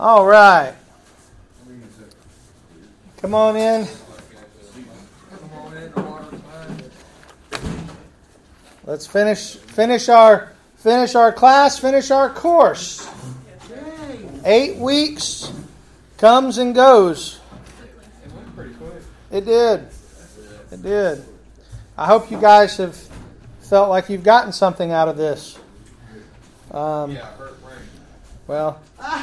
All right. Come on in. Let's finish our class, finish our course. 8 weeks comes and goes. It did. It did. I hope you guys have felt like you've gotten something out of this. Well,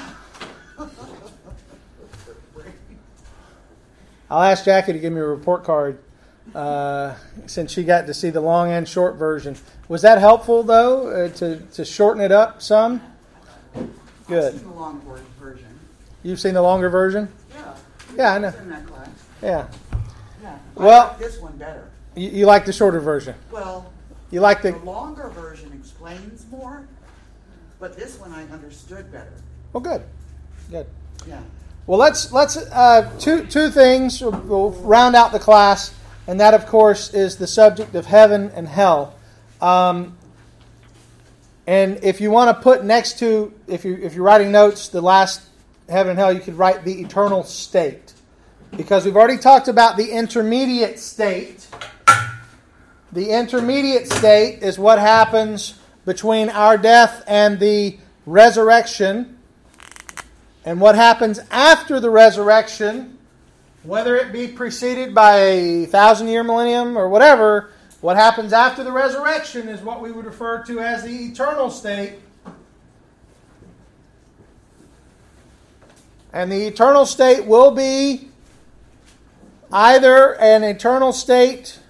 I'll ask Jackie to give me a report card since she got to see the long and short version. Was that helpful, though, to shorten it up some? Good. I've seen the longer version. You've seen the longer version? Yeah. Yeah, I know. In that class. Yeah. Yeah. Well, I like this one better. You like the shorter version? Well, you like the longer version explains more, but this one I understood better. Well, good. Good. Yeah. Well, let's two things. We'll round out the class, and that, of course, is the subject of heaven and hell. And if you want to put next to, if you're writing notes, the last heaven and hell, you could write the eternal state, because we've already talked about the intermediate state. The intermediate state is what happens between our death and the resurrection. And what happens after the resurrection, whether it be preceded by a 1,000-year millennium or whatever, what happens after the resurrection is what we would refer to as the eternal state. And the eternal state will be either an eternal state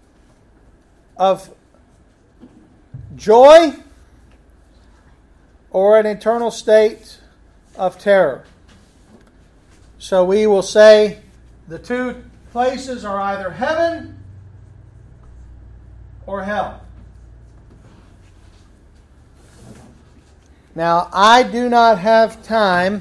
of joy or an eternal state of terror. So we will say the two places are either heaven or hell. Now, I do not have time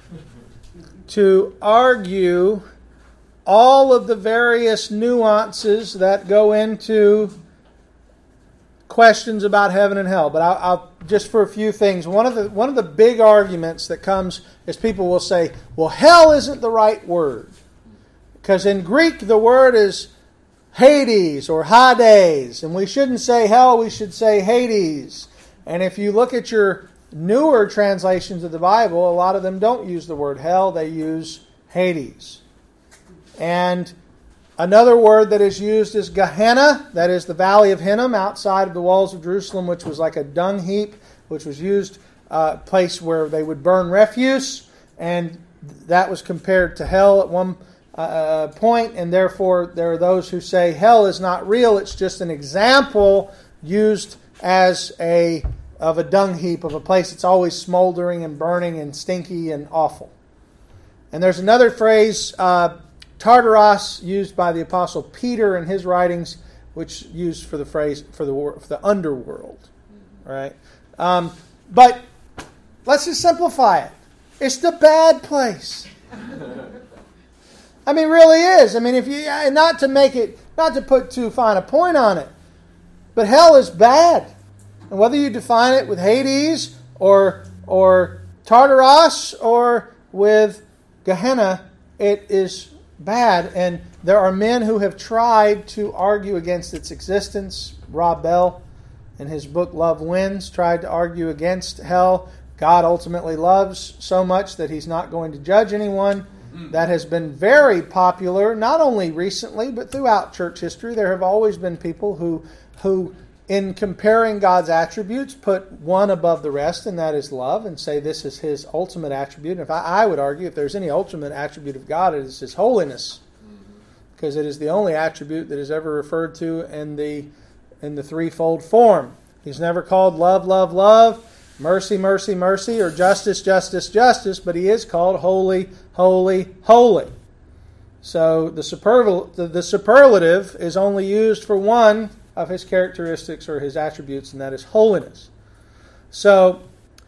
to argue all of the various nuances that go into questions about heaven and hell, but I'll just for a few things. One of the big arguments that comes is people will say, "Well, hell isn't the right word, because in Greek the word is Hades or Hades, and we shouldn't say hell; we should say Hades." And if you look at your newer translations of the Bible, a lot of them don't use the word hell; they use Hades. And another word that is used is Gehenna, that is the Valley of Hinnom outside of the walls of Jerusalem, which was like a dung heap, which was used a place where they would burn refuse, and that was compared to hell at one point, and therefore there are those who say hell is not real, it's just an example used as a dung heap, of a place that's always smoldering and burning and stinky and awful. And there's another phrase, Tartaros, used by the Apostle Peter in his writings, which used for the phrase for the underworld, right? But let's just simplify it. It's the bad place. I mean, it really is. I mean, if you not to put too fine a point on it, but hell is bad, and whether you define it with Hades or Tartaros or with Gehenna, it is bad, and there are men who have tried to argue against its existence. Rob Bell, in his book Love Wins, tried to argue against hell. God ultimately loves so much that He's not going to judge anyone. That has been very popular, not only recently, but throughout church history. There have always been people who in comparing God's attributes, put one above the rest, and that is love, and say this is His ultimate attribute. And I would argue if there's any ultimate attribute of God, it is His holiness, because it is the only attribute that is ever referred to in the threefold form. He's never called love, love, love, mercy, mercy, mercy, or justice, justice, justice, but He is called holy, holy, holy. So the superlative is only used for one of His characteristics or His attributes, and that is holiness. So,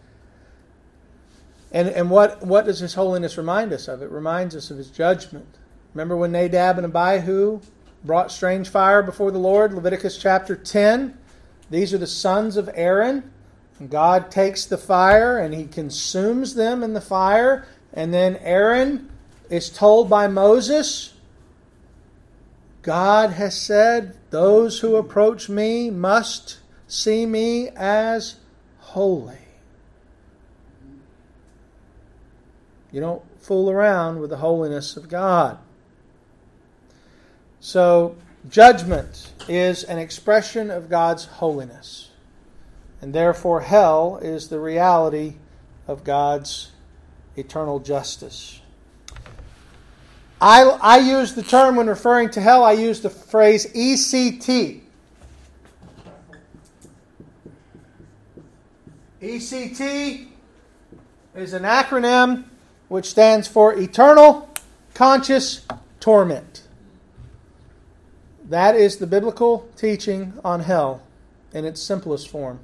and what does His holiness remind us of? It reminds us of His judgment. Remember when Nadab and Abihu brought strange fire before the Lord? Leviticus chapter 10. These are the sons of Aaron. And God takes the fire and He consumes them in the fire. And then Aaron is told by Moses, God has said, those who approach me must see me as holy. You don't fool around with the holiness of God. So, judgment is an expression of God's holiness. And therefore, hell is the reality of God's eternal justice. I use the term when referring to hell, I use the phrase ECT. ECT is an acronym which stands for Eternal Conscious Torment. That is the biblical teaching on hell in its simplest form.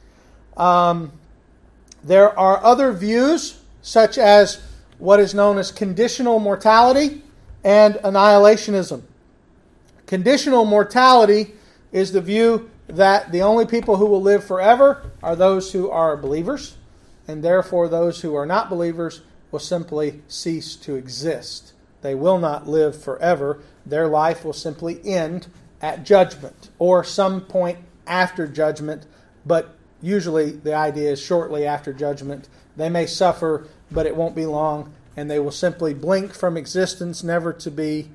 There are other views, such as what is known as conditional mortality and annihilationism. Conditional mortality is the view that the only people who will live forever are those who are believers, and therefore those who are not believers will simply cease to exist. They will not live forever. Their life will simply end at judgment or some point after judgment, but usually the idea is shortly after judgment. They may suffer, but it won't be long, and they will simply blink from existence, never to be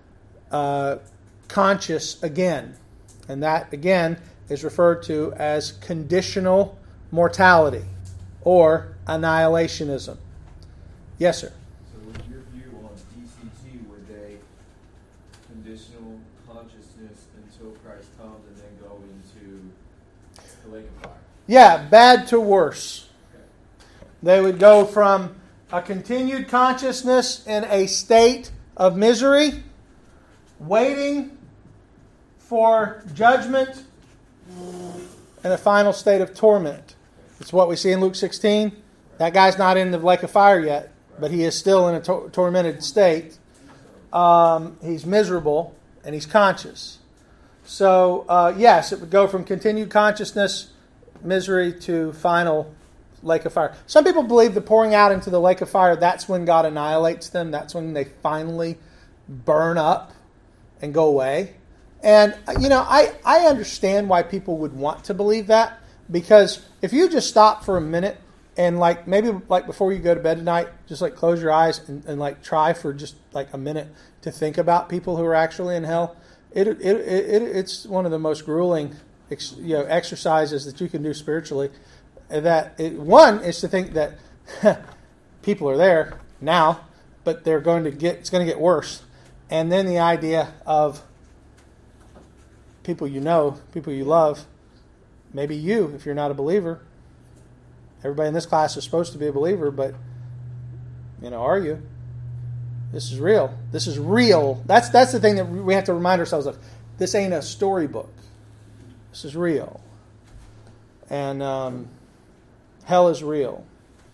conscious again. And that, again, is referred to as conditional mortality or annihilationism. Yes, sir? So with your view on ECT, would they conditional consciousness until Christ comes and then go into the lake of fire? Yeah, bad to worse. Okay. They would go from a continued consciousness in a state of misery, waiting for judgment, and a final state of torment. It's what we see in Luke 16. That guy's not in the lake of fire yet, but he is still in a tormented state. He's miserable, and he's conscious. So, yes, it would go from continued consciousness, misery, to final lake of fire. Some people believe the pouring out into the lake of fire, that's when God annihilates them. That's when they finally burn up and go away. And, I understand why people would want to believe that, because if you just stop for a minute and maybe before you go to bed tonight, just close your eyes and try for just a minute to think about people who are actually in hell. It's one of the most grueling exercises that you can do spiritually. One is to think that people are there now, but it's going to get worse. And then the idea of people you know, people you love, maybe you, if you're not a believer. Everybody in this class is supposed to be a believer, but, are you? This is real. This is real. That's the thing that we have to remind ourselves of. This ain't a storybook. This is real. And hell is real.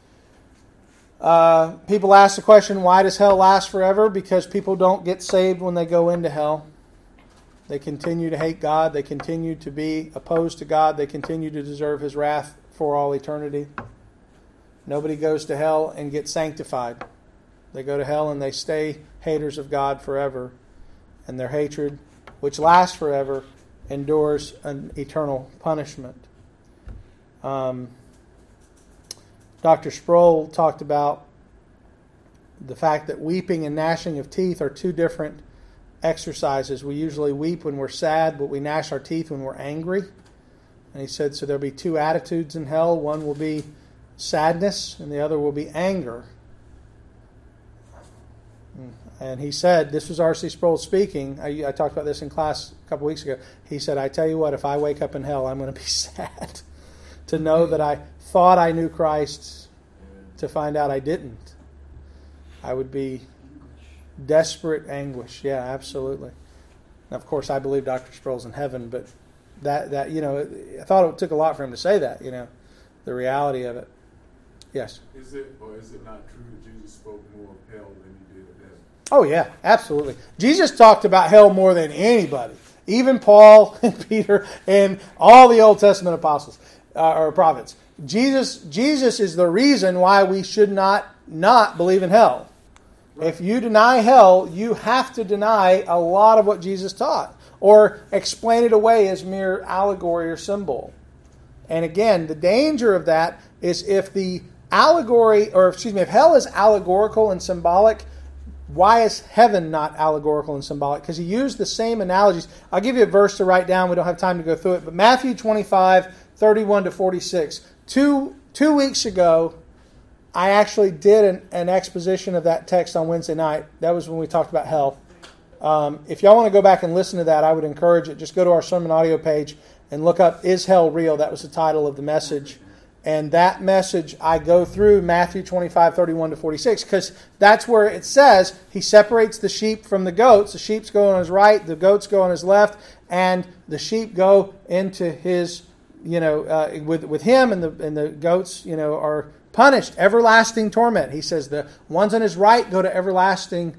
People ask the question, why does hell last forever? Because people don't get saved when they go into hell. They continue to hate God. They continue to be opposed to God. They continue to deserve His wrath for all eternity. Nobody goes to hell and gets sanctified. They go to hell and they stay haters of God forever. And their hatred, which lasts forever, endures an eternal punishment. Dr. Sproul talked about the fact that weeping and gnashing of teeth are two different exercises. We usually weep when we're sad, but we gnash our teeth when we're angry. And he said, so there'll be two attitudes in hell. One will be sadness, and the other will be anger. And he said, this was R.C. Sproul speaking. I talked about this in class a couple weeks ago. He said, I tell you what, if I wake up in hell, I'm going to be sad to know that I thought I knew Christ, to find out I didn't. I would be desperate anguish. Yeah, absolutely. Now, of course, I believe Dr. Sproul's in heaven, but that I thought it took a lot for him to say that, the reality of it. Yes? Is it not true that Jesus spoke more of hell than He did of heaven? Oh, yeah, absolutely. Jesus talked about hell more than anybody. Even Paul and Peter and all the Old Testament apostles or prophets. Jesus is the reason why we should not not believe in hell. If you deny hell, you have to deny a lot of what Jesus taught, or explain it away as mere allegory or symbol. And again, the danger of that is if if hell is allegorical and symbolic, why is heaven not allegorical and symbolic? Because he used the same analogies. I'll give you a verse to write down. We don't have time to go through it. But Matthew 25, 31 to 46. Two weeks ago, I actually did an exposition of that text on Wednesday night. That was when we talked about hell. If y'all want to go back and listen to that, I would encourage it. Just go to our sermon audio page and look up, Is Hell Real? That was the title of the message. And that message, I go through Matthew 25, 31 to 46, because that's where it says he separates the sheep from the goats. The sheep go on his right, the goats go on his left, and the sheep go into his, with him, and the goats, are punished, everlasting torment. He says the ones on his right go to everlasting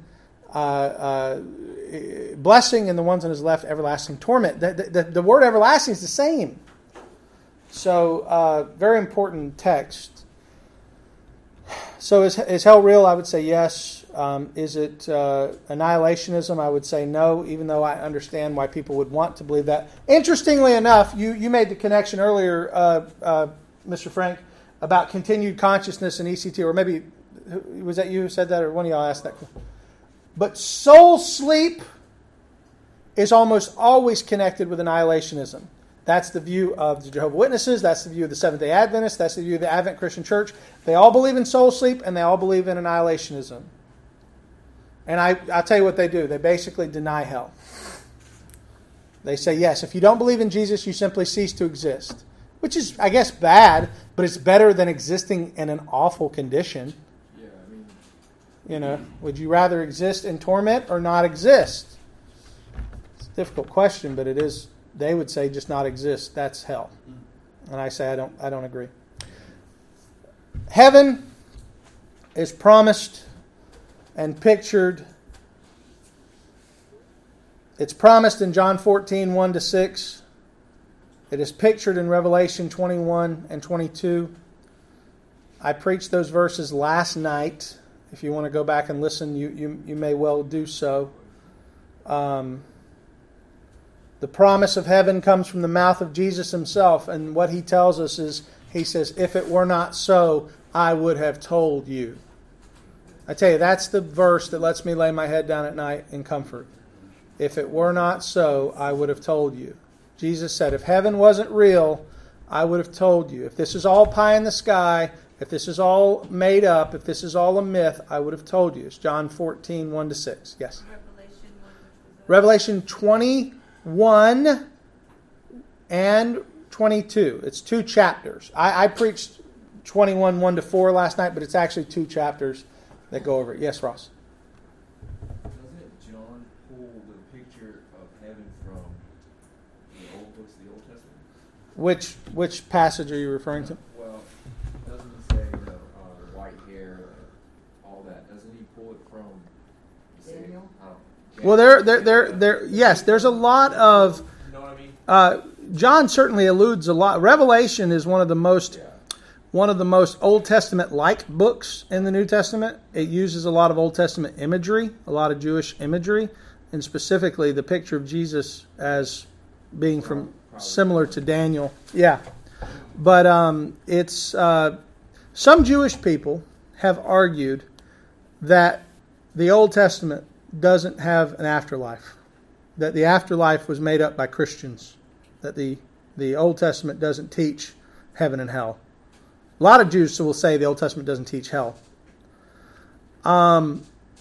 blessing, and the ones on his left, everlasting torment. The word everlasting is the same. So, very important text. So, is hell real? I would say yes. Is it annihilationism? I would say no, even though I understand why people would want to believe that. Interestingly enough, you made the connection earlier, Mr. Frank, about continued consciousness in ECT, or maybe, was that you who said that, or one of y'all asked that? But soul sleep is almost always connected with annihilationism. That's the view of the Jehovah's Witnesses. That's the view of the Seventh-day Adventists. That's the view of the Advent Christian Church. They all believe in soul sleep, and they all believe in annihilationism. And I'll tell you what they do. They basically deny hell. They say, yes, if you don't believe in Jesus, you simply cease to exist. Which is, I guess, bad, but it's better than existing in an awful condition. Would you rather exist in torment or not exist? It's a difficult question, but it is. They would say just not exist. That's hell. And I say I don't agree. Heaven is promised and pictured. It's promised in John 14, 1 to 6. It is pictured in Revelation 21 and 22. I preached those verses last night. If you want to go back and listen, you may well do so. The promise of heaven comes from the mouth of Jesus himself, and what he tells us is, he says, if it were not so, I would have told you. I tell you, that's the verse that lets me lay my head down at night in comfort. If it were not so, I would have told you. Jesus said, if heaven wasn't real, I would have told you. If this is all pie in the sky, if this is all made up, if this is all a myth, I would have told you. It's John 14, 1 to 6. Yes? Revelation 21 and 22. It's 2 chapters. I preached 21, 1 to 4 last night, but it's actually 2 chapters that go over it. Yes, Ross? Doesn't John pull the picture of heaven from the Old books of the Old Testament? Which passage are you referring to? Well, doesn't he say the white hair, all that? Doesn't he pull it from Daniel? Well, yes, there's a lot of. You know what I mean? John certainly alludes a lot. Revelation is one of the most Old Testament-like books in the New Testament. It uses a lot of Old Testament imagery, a lot of Jewish imagery, and specifically the picture of Jesus as being similar to Daniel. Yeah, but it's some Jewish people have argued that the Old Testament doesn't have an afterlife, that the afterlife was made up by Christians, that the Old Testament doesn't teach heaven and hell. A lot of Jews will say the Old Testament doesn't teach hell. I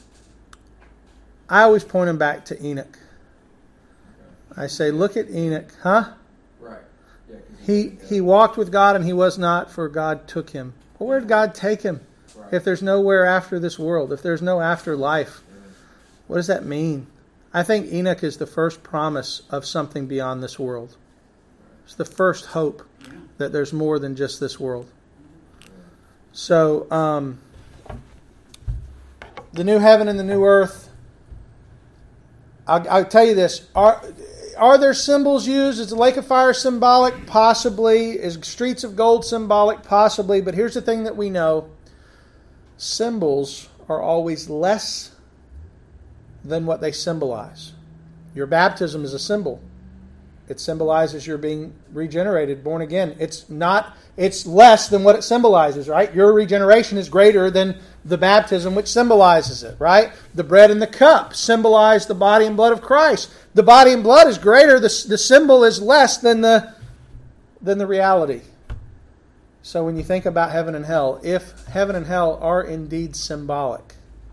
always point them back to Enoch. I say, look at Enoch, huh? Right. Yeah, he walked with God and he was not, for God took him. Well, where did God take him? Right. If there's nowhere after this world, if there's no afterlife, what does that mean? I think Enoch is the first promise of something beyond this world. It's the first hope that there's more than just this world. So, the new heaven and the new earth, I'll tell you this. Are there symbols used? Is the lake of fire symbolic? Possibly. Is streets of gold symbolic? Possibly. But here's the thing that we know. symbols are always less than what they symbolize. Your baptism is a symbol. It symbolizes you're being regenerated, born again. It's less than what it symbolizes, right? Your regeneration is greater than the baptism which symbolizes it, right? The bread and the cup symbolize the body and blood of Christ. The body and blood is greater. The symbol is less than the reality. So when you think about heaven and hell, if heaven and hell are indeed symbolic,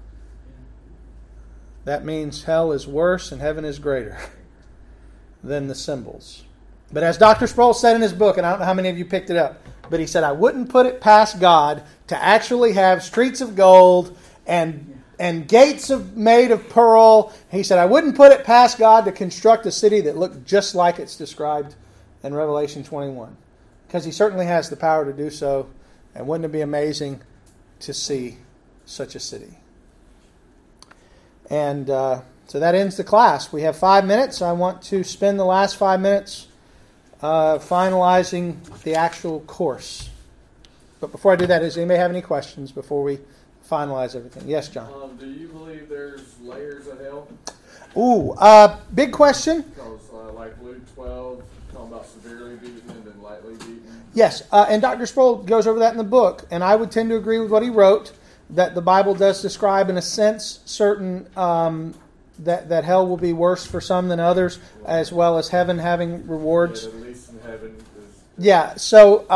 that means hell is worse and heaven is greater than the symbols. But as Dr. Sproul said in his book, and I don't know how many of you picked it up, but he said, I wouldn't put it past God to actually have streets of gold and gates made of pearl. He said, I wouldn't put it past God to construct a city that looked just like it's described in Revelation 21. Because he certainly has the power to do so. And wouldn't it be amazing to see such a city? And so that ends the class. We have 5 minutes. I want to spend the last 5 minutes finalizing the actual course. But before I do that, does anybody have any questions before we finalize everything? Yes, John. Do you believe there's layers of hell? Ooh, big question. Because like Luke 12, talking about severely beaten and then lightly beaten. Yes, and Dr. Sproul goes over that in the book, and I would tend to agree with what he wrote, that the Bible does describe, in a sense, certain that hell will be worse for some than others, as well as heaven having rewards. Yeah, at least in heaven. Yeah, so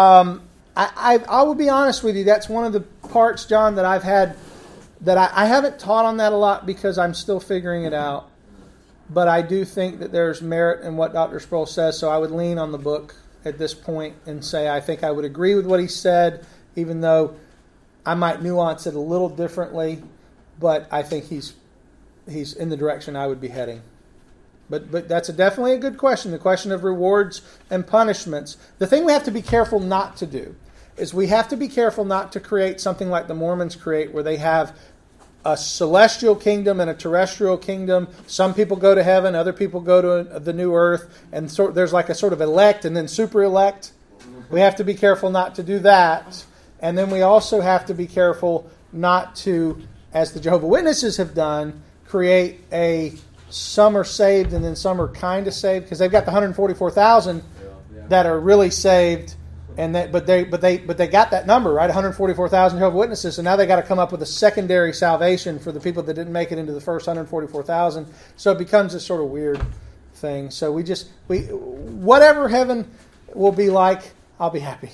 I will be honest with you, that's one of the parts, John, that I've had, that I haven't taught on that a lot because I'm still figuring it out. But I do think that there's merit in what Dr. Sproul says, so I would lean on the book at this point and say I think I would agree with what he said, even though I might nuance it a little differently, but I think he's in the direction I would be heading. But that's definitely a good question, the question of rewards and punishments. The thing we have to be careful not to do is we have to be careful not to create something like the Mormons create, where they have a celestial kingdom and a terrestrial kingdom. Some people go to heaven, other people go to the new earth, and so there's like a sort of elect and then super elect. We have to be careful not to do that. And then we also have to be careful not to, as the Jehovah's Witnesses have done, create a some are saved and then some are kind of saved, because they've got the 144,000 that are really saved, and that but they got that number right, 144,000 Jehovah's Witnesses, and now they got to come up with a secondary salvation for the people that didn't make it into the first 144,000. So it becomes a sort of weird thing. So we whatever heaven will be like, I'll be happy.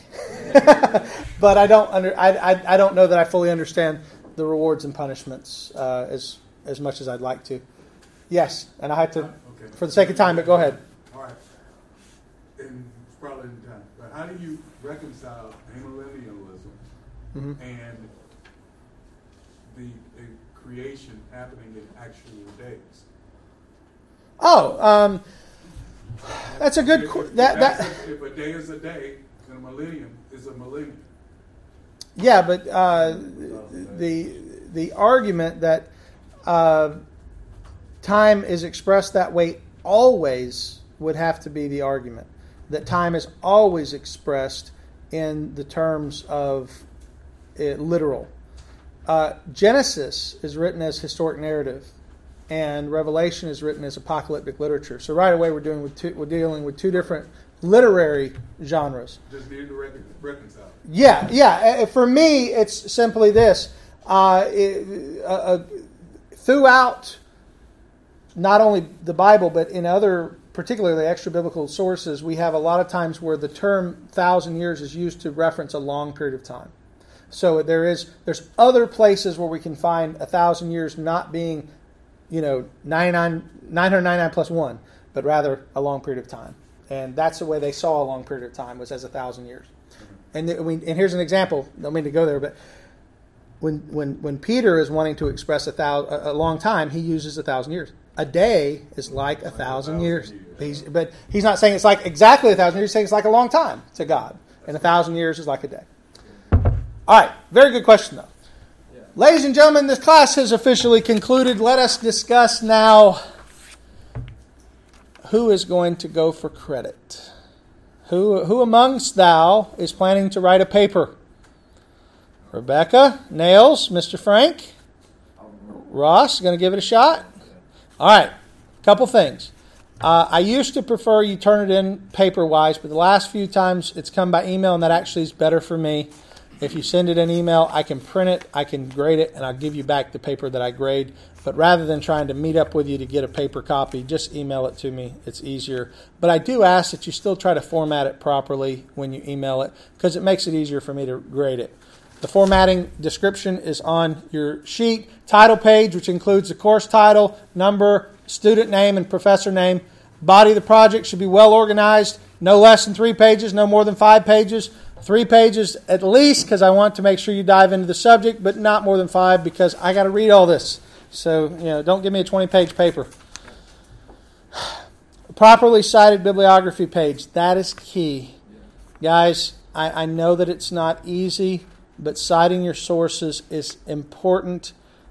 But I don't know that I fully understand the rewards and punishments as much as I'd like to. Yes, and I have to, for the sake of time, but go ahead. All right. And it's probably in time. But how do you reconcile amillennialism and the creation happening in actual days? Oh, that's a good If a day is a day, then a millennium is a millennium. Yeah, but the argument that time is expressed that way always would have to be the argument. That time is always expressed in the terms of literal. Genesis is written as historic narrative, and Revelation is written as apocalyptic literature. So right away we're dealing with two different literary genres. Just need to reconcile. Yeah. For me, it's simply this. Throughout not only the Bible, but in other, particularly extra-biblical sources, we have a lot of times where the term 1,000 years is used to reference a long period of time. So there's other places where we can find 1,000 years not being, 999 plus 1, but rather a long period of time. And that's the way they saw a long period of time, was as 1,000 years. And here's an example. I don't mean to go there, but when Peter is wanting to express a long time, he uses 1,000 years. A day is like 1,000 years. But he's not saying it's like exactly 1,000 years. He's saying it's like a long time to God. And 1,000 years is like a day. All right. Very good question, though. Yeah. Ladies and gentlemen, this class has officially concluded. Let us discuss now who is going to go for credit. Who amongst thou is planning to write a paper? Rebecca, Nails, Mr. Frank, Ross, going to give it a shot? All right, couple things. I used to prefer you turn it in paper-wise, but the last few times it's come by email, and that actually is better for me. If you send it in email, I can print it, I can grade it, and I'll give you back the paper that I grade. But rather than trying to meet up with you to get a paper copy, just email it to me. It's easier. But I do ask that you still try to format it properly when you email it, because it makes it easier for me to grade it. The formatting description is on your sheet. Title page, which includes the course title, number, student name, and professor name. Body of the project should be well organized. No less than 3 pages, no more than 5 pages. 3 pages at least, because I want to make sure you dive into the subject, but not more than 5 because I got to read all this. So, don't give me a 20-page paper. Properly cited bibliography page. That is key. Guys, I know that it's not easy, but citing your sources is important.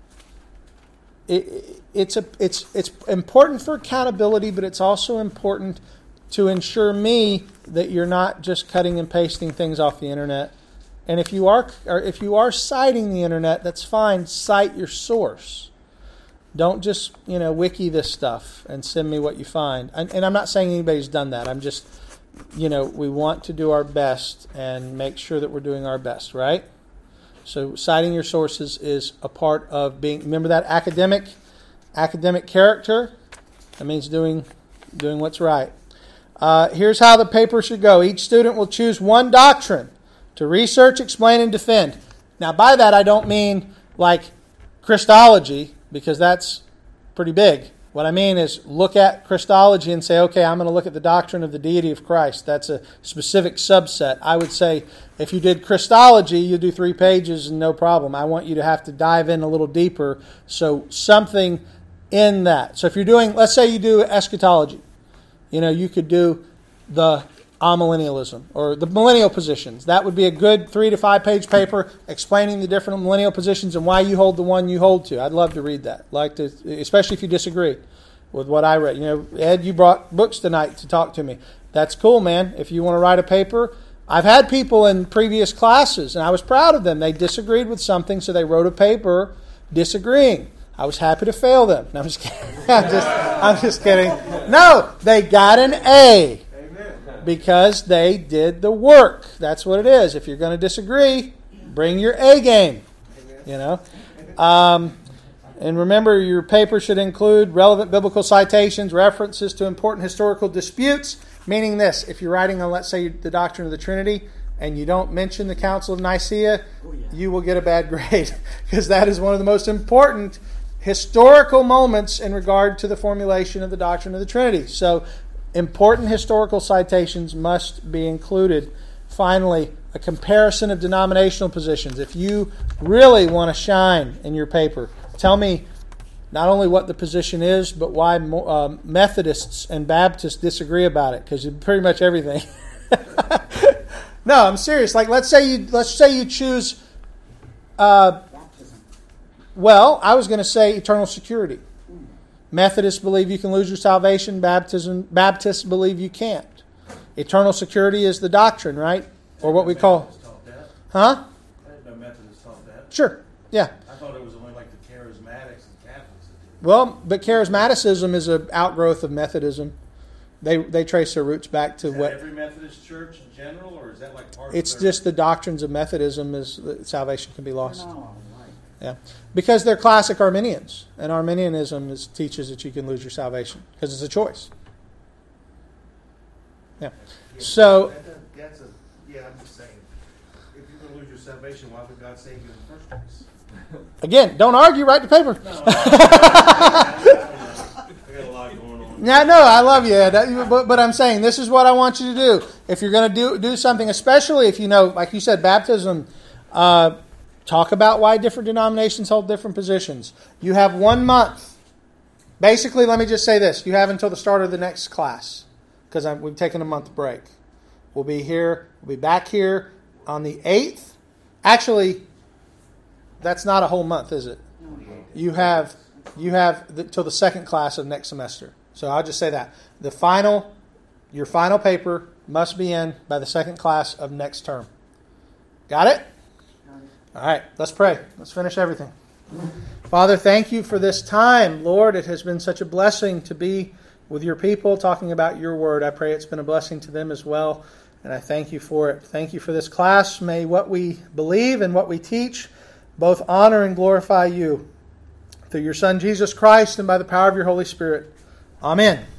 It's important for accountability, but it's also important to ensure me that you're not just cutting and pasting things off the internet. And if you are citing the internet, that's fine. Cite your source. Don't just wiki this stuff and send me what you find. And I'm not saying anybody's done that. I'm just we want to do our best and make sure that we're doing our best, right? So citing your sources is a part of being. Remember that academic character. That means doing what's right. Here's how the paper should go. Each student will choose one doctrine to research, explain, and defend. Now, by that I don't mean like Christology, because that's pretty big. What I mean is look at Christology and say, okay, I'm going to look at the doctrine of the deity of Christ. That's a specific subset. I would say if you did Christology, you do 3 pages and no problem. I want you to have to dive in a little deeper. So something in that. So if you're doing, let's say you do eschatology. You could do the amillennialism or the millennial positions. That would be a good 3 to 5 page paper explaining the different millennial positions and why you hold the one you hold to. I'd love to read that. Especially if you disagree with what I read. Ed, you brought books tonight to talk to me. That's cool, man. If you want to write a paper, I've had people in previous classes, and I was proud of them. They disagreed with something, so they wrote a paper disagreeing. I was happy to fail them. No, I'm just kidding. I'm just kidding. No, they got an A because they did the work. That's what it is. If you're going to disagree, bring your A game. And remember, your paper should include relevant biblical citations, references to important historical disputes. Meaning this: if you're writing on, let's say, the doctrine of the Trinity, and you don't mention the Council of Nicaea, you will get a bad grade because that is one of the most important historical moments in regard to the formulation of the doctrine of the Trinity. So, important historical citations must be included. Finally, a comparison of denominational positions. If you really want to shine in your paper, tell me not only what the position is, but why Methodists and Baptists disagree about it, because pretty much everything. No, I'm serious. Like, let's say you choose. Well, I was going to say eternal security. Methodists believe you can lose your salvation. Baptists believe you can't. Eternal security is the doctrine, right? Or what we call... Huh? I didn't know Methodists taught that. Sure, yeah. I thought it was only like the Charismatics and Catholics. Well, but Charismaticism is an outgrowth of Methodism. They trace their roots back to is that what... every Methodist church in general, or is that like part It's of their... just the doctrines of Methodism is that salvation can be lost. Yeah, because they're classic Arminians, and Arminianism teaches that you can lose your salvation because it's a choice. Yeah. So I'm just saying, if you're going to lose your salvation, why would God save you in the first place? again, don't argue. Write the paper. No, I got a lot going on. Yeah, no, I love you, Ed. But I'm saying this is what I want you to do. If you're going to do something, especially if you know, like you said, baptism. Talk about why different denominations hold different positions. You have 1 month. Basically, let me just say this. You have until the start of the next class because we've taken a month break. We'll be here. We'll be back here on the 8th. Actually, that's not a whole month, is it? You have till the second class of next semester. So I'll just say that. Your final paper must be in by the second class of next term. Got it? All right, let's pray. Let's finish everything. Father, thank you for this time. Lord, it has been such a blessing to be with your people talking about your word. I pray it's been a blessing to them as well, and I thank you for it. Thank you for this class. May what we believe and what we teach both honor and glorify you. Through your Son, Jesus Christ, and by the power of your Holy Spirit. Amen.